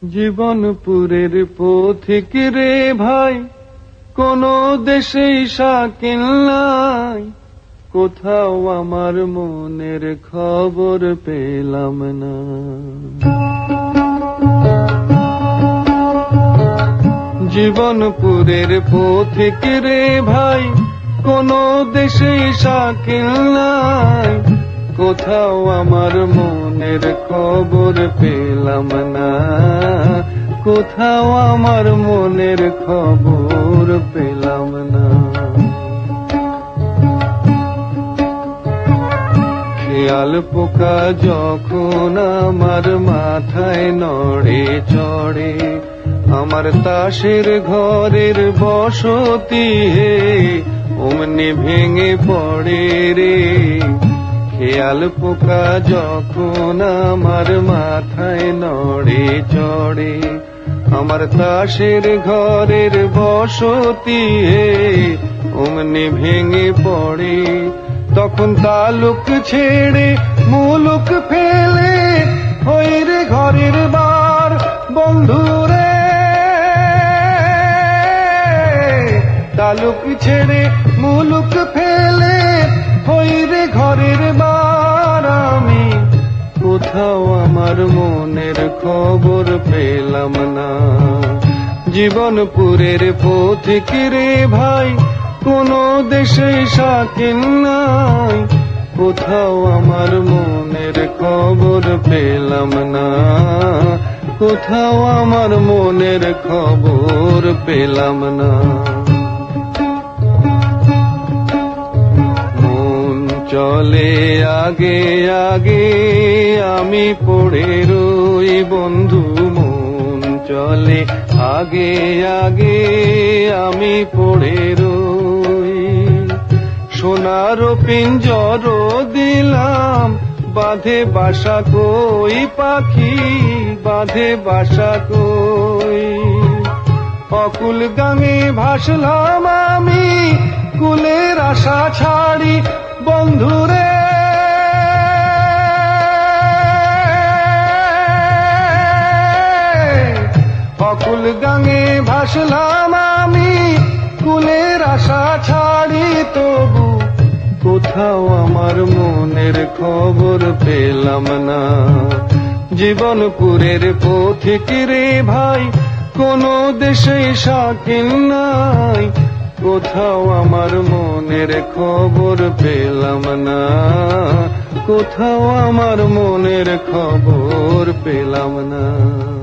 জীবনপুরের পথিক রে ভাই, কোন দেশেই শাকিল নাই, কোথাও আমার মনের খবর পেলাম না। জীবনপুরের পথিক রে ভাই, কোন দেশেই শাকিল নাই, কোথাও আমার মনের খবর পেলাম না, কোথাও আমার মনের খবর পেলাম না। খেয়াল পোকা যখন আমার মাথায় নড়ে চড়ে, আমার তাসের ঘরের বসতি হে অমনি ভেঙে পড়ে রে। খেয়াল পোকা যখন আমার মাথায় নড়ে চড়ে, আমার তাসের ঘরের বসতি হে অমনি ভেঙে পড়ে। তখন তালুক ছেড়ে মুলুক ফেলে হই রে ঘরের বার বন্ধুরে। তালুক ছেড়ে মুলুক ফেলে হই রে ঘরের বার আমি, কোথাও আমার মনের খবর পেলাম না। জীবনপুরের পথিক রে ভাই, কোন দেশে শাকিল নাই, কোথাও আমার মনের খবর পেলাম না, কোথাও আমার মনের খবর পেলাম না। মন চলে আগে আগে আমি পড়ে রই বন্ধু, মন চলে আগে আগে আমি পড়ে রই। সোনার পিঞ্জর দিলাম বাঁধে বাসা কই পাখি, বাঁধে বাসা কই। অকুল গাঙে ভাসলাম আমি কুলের আশা ছাড়ি বন্ধুরে। অকুল গাঙে ভাসলাম আমি কুলের আশা ছাড়ি, তবু কোথাও আমার মনের খবর পেলাম না। জীবনপুরের পথিক রে ভাই, কোন দেশে শাকিল নাই, কোথাও আমার মনের খবর পেলাম না, কোথাও আমার মনের খবর পেলাম না।